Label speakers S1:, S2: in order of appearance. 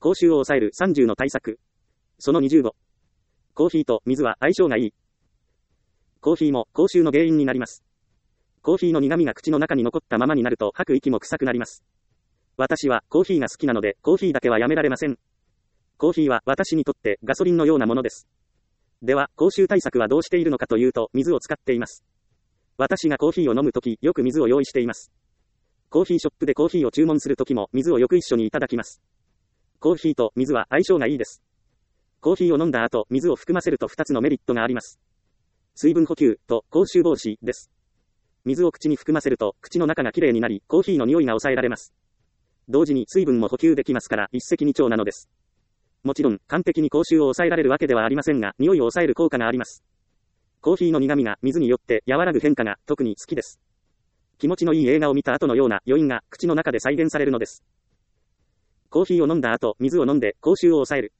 S1: 口臭を抑える30の対策。その25。コーヒーと水は相性がいい。コーヒーも口臭の原因になります。コーヒーの苦味が口の中に残ったままになると吐く息も臭くなります。私はコーヒーが好きなのでコーヒーだけはやめられません。コーヒーは私にとってガソリンのようなものです。では、口臭対策はどうしているのかというと、水を使っています。私がコーヒーを飲むとき、よく水を用意しています。コーヒーショップでコーヒーを注文するときも水をよく一緒にいただきます。コーヒーと水は相性がいいです。コーヒーを飲んだ後、水を含ませると2つのメリットがあります。水分補給と口臭防止です。水を口に含ませると、口の中がきれいになり、コーヒーの匂いが抑えられます。同時に水分も補給できますから一石二鳥なのです。もちろん、完璧に口臭を抑えられるわけではありませんが、匂いを抑える効果があります。コーヒーの苦味が水によって和らぐ変化が特に好きです。気持ちのいい映画を見た後のような余韻が口の中で再現されるのです。コーヒーを飲んだ後、水を飲んで口臭を抑える。